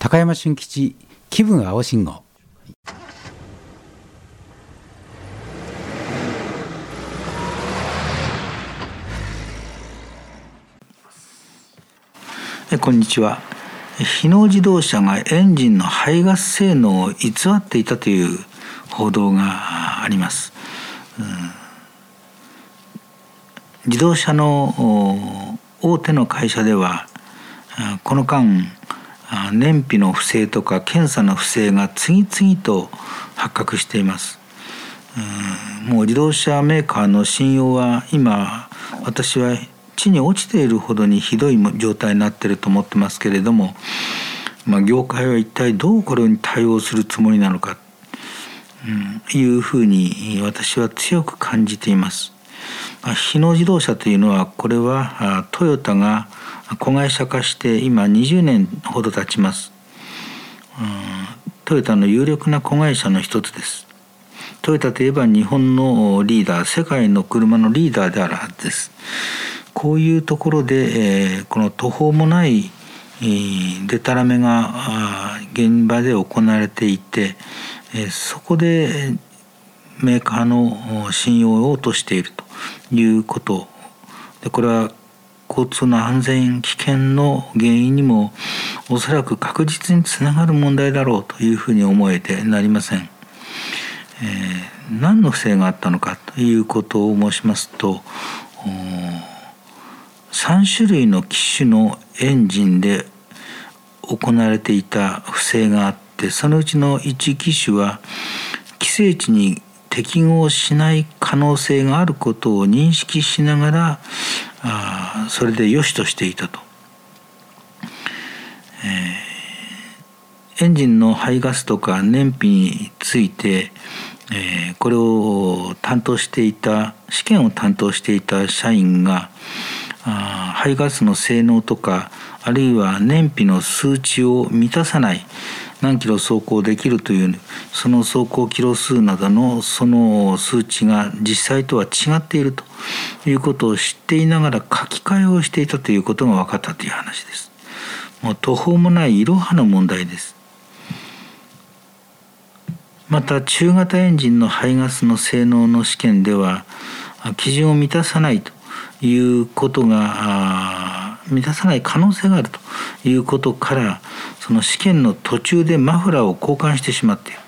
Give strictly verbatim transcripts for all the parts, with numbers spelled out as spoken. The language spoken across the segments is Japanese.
高山俊吉気分青信号。 えこんにちは。日野自動車がエンジンの排ガス性能を偽っていたという報道があります。うん、自動車の大手の会社ではこの間燃費の不正とか検査の不正が次々と発覚しています。うん、もう自動車メーカーの信用は今私は地に落ちているほどにひどい状態になっていると思ってますけれども、まあ、業界は一体どうこれに対応するつもりなのか、うん、いうふうに私は強く感じています。まあ、日野自動車というのはこれはトヨタが子会社化して今にじゅうねんほど経ちます。うん、トヨタの有力な子会社の一つです。トヨタといえば日本のリーダー、世界の車のリーダーであるはずです。こういうところで、えー、この途方もない、えー、デタラメが現場で行われていて、えー、そこでメーカーの信用を落としているということで、これは交通の安全危険の原因にもおそらく確実につながる問題だろうというふうに思えてなりません。えー、何の不正があったのかということを申しますと、さん種類の機種のエンジンで行われていた不正があって、そのうちのいち機種は規制値に適合しない可能性があることを認識しながら、あそれで良しとしていたと。えー、エンジンの排ガスとか燃費について、えー、これを担当していた試験を担当していた社員が排ガスの性能とか、あるいは燃費の数値を満たさない、何キロ走行できるというその走行キロ数などのその数値が実際とは違っているということを知っていながら書き換えをしていたということが分かったという話です。もう途方もないいろはの問題です。また中型エンジンの排ガスの性能の試験では基準を満たさないということが満たさない可能性があるということから、その試験の途中でマフラーを交換してしまっている。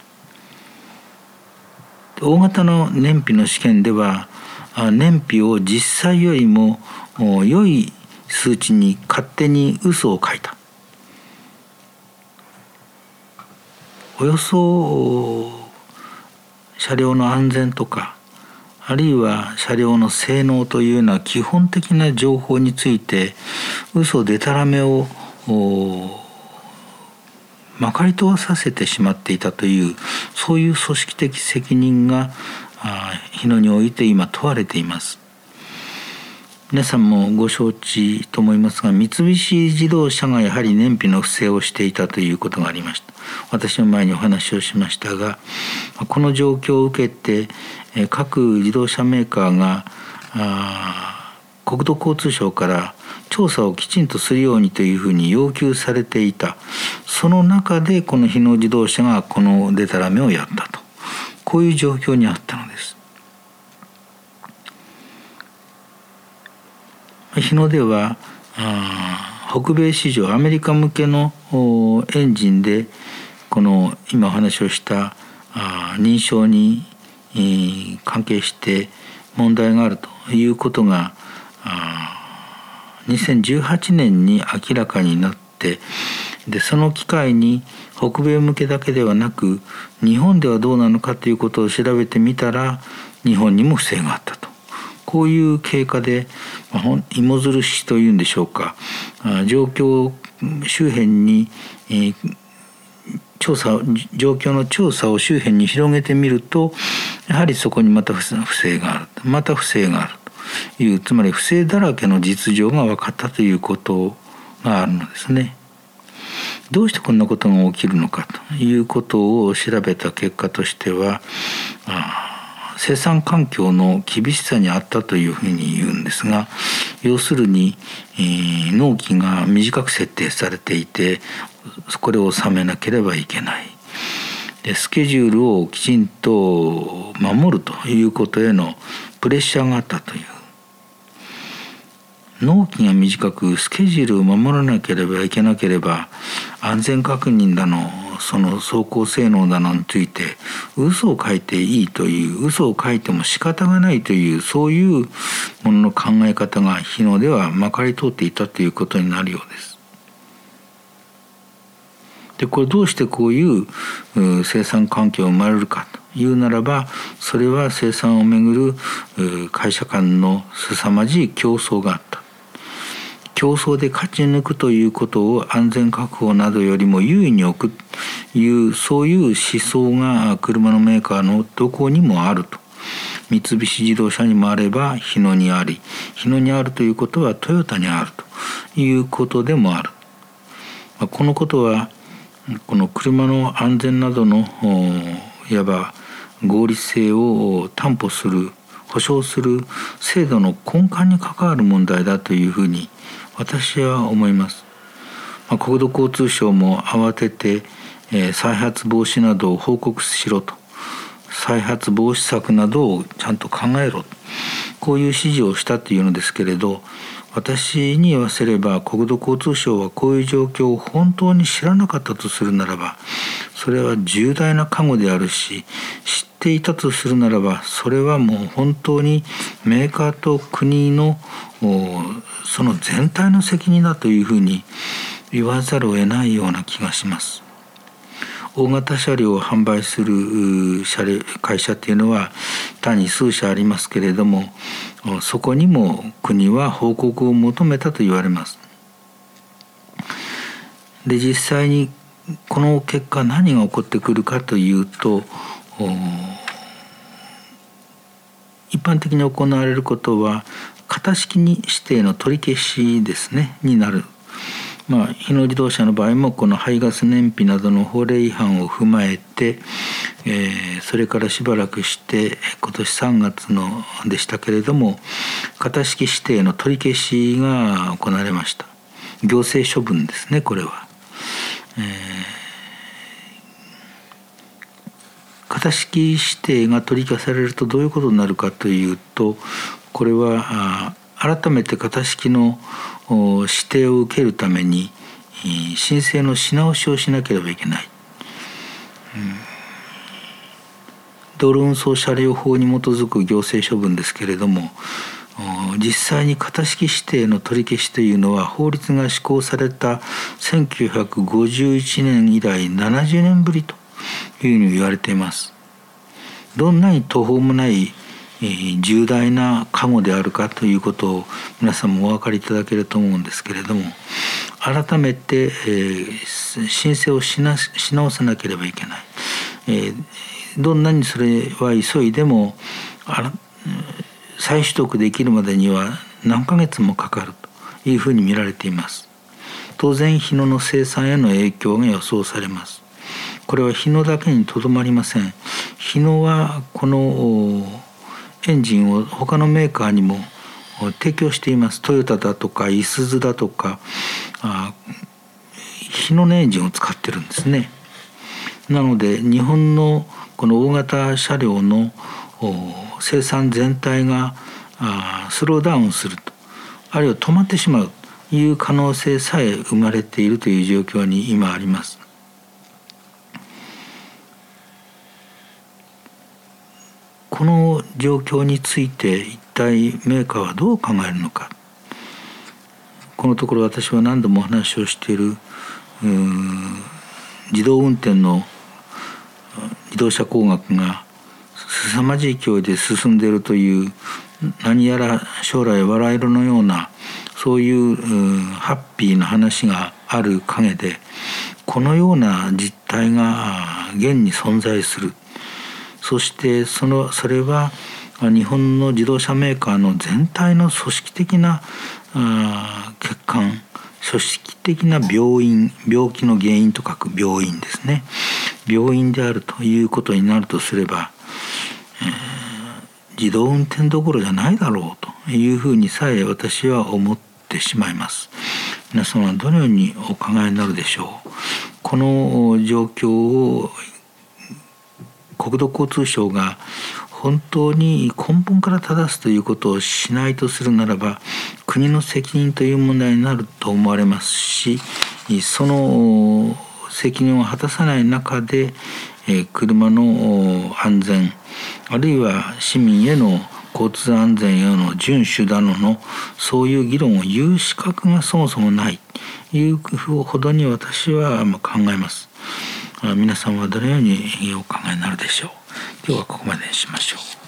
大型の燃費の試験では燃費を実際よりも良い数値に勝手に嘘を書いた。およそ車両の安全とか、あるいは車両の性能というような基本的な情報について嘘でたらめをまかり通させてしまっていたという、そういう組織的責任が日野において今問われています。皆さんもご承知と思いますが、三菱自動車がやはり燃費の不正をしていたということがありました。私の前にお話をしましたが、この状況を受けて各自動車メーカーが国土交通省から調査をきちんとするようにというふうに要求されていた。その中でこの日野自動車がこのデタラメをやったと、こういう状況にあったのです。日野では北米市場アメリカ向けのエンジンでこの今お話をした認証に関係して問題があるということがにせんじゅうはちねんに明らかになって、でその機会に北米向けだけではなく日本ではどうなのかということを調べてみたら、日本にも不正があったと。こういう経過で芋づる式というんでしょうか、状況周辺に、えー、調査状況の調査を周辺に広げてみると、やはりそこにまた不正がある、また不正があるという、つまり不正だらけの実情が分かったということがあるのですね。どうしてこんなことが起きるのかということを調べた結果としては、あ生産環境の厳しさにあったというふうに言うんですが、 要するに、えー、納期が短く設定されていてこれを収めなければいけない。でスケジュールをきちんと守るということへのプレッシャーがあったという。納期が短くスケジュールを守らなければいけなければ安全確認だのその走行性能だのについて嘘を書いていいという嘘を書いても仕方がないというそういうものの考え方が日野ではまかり通っていたということになるようです。でこれどうしてこういう生産環境が生まれるかというならばそれは生産をめぐる会社間の凄まじい競争があった。競争で勝ち抜くということを安全確保などよりも優位に置くというそういう思想が車のメーカーのどこにもあると。三菱自動車にもあれば日野にあり日野にあるということはトヨタにあるということでもある。このことはこの車の安全などのいわば合理性を担保する保証する制度の根幹に関わる問題だというふうに私は思います。まあ、国土交通省も慌てて、えー、再発防止などを報告しろと再発防止策などをちゃんと考えろこういう指示をしたというのですけれど私に言わせれば国土交通省はこういう状況を本当に知らなかったとするならばそれは重大な過誤であるし知っていたとするならばそれはもう本当にメーカーと国のその全体の責任だというふうに言わざるを得ないような気がします。大型車両を販売する車両会社っていうのは単に数社ありますけれどもそこにも国は報告を求めたと言われます。で実際にこの結果何が起こってくるかというと一般的に行われることは型式に指定の取り消しですねになる。まあ、日野自動車の場合もこの排ガス燃費などの法令違反を踏まえて、えー、それからしばらくして今年さんがつのでしたけれども型式指定の取り消しが行われました。行政処分ですねこれは。えー、型式指定が取り消されるとどういうことになるかというとこれは改めて型式の指定を受けるために申請のし直しをしなければいけない。道路運送車両法に基づく行政処分ですけれども実際に型式指定の取り消しというのは法律が施行されたせんきゅうひゃくごじゅういちねん以来ななじゅうねんぶりというふうに言われています。どんなに途方もない重大な過誤であるかということを皆さんもお分かりいただけると思うんですけれども改めて、えー、申請をしなし直さなければいけない、えー、どんなにそれは急いでもあら再取得できるまでには何ヶ月もかかるというふうに見られています。当然日野の生産への影響が予想されます。これは日野だけにとどまりません。日野はこのエンジンを他のメーカーにも提供しています。トヨタだとかいすゞだとかあ日野のエンジンを使ってるんですね。なので日本のこの大型車両の生産全体がスローダウンするとあるいは止まってしまうという可能性さえ生まれているという状況に今あります。この状況について一体メーカーはどう考えるのか。このところ私は何度もお話をしている自動運転の自動車工学が凄まじい勢いで進んでいるという何やら将来笑えるのようなそういうハッピーな話がある陰でこのような実態が現に存在する。そしてそのそれは日本の自動車メーカーの全体の組織的な欠陥組織的な病院病気の原因と書く病院ですね病院であるということになるとすれば、えー、自動運転どころじゃないだろうというふうにさえ私は思ってしまいます。皆様はどのようにお考えになるでしょう。この状況を国土交通省が本当に根本から正すということをしないとするならば、国の責任という問題になると思われますし、その責任を果たさない中で車の安全、あるいは市民への交通安全への遵守だののそういう議論を言う資格がそもそもないというほどに私は考えます。皆さんはどのようにお考えになるでしょう。今日はここまでにしましょう。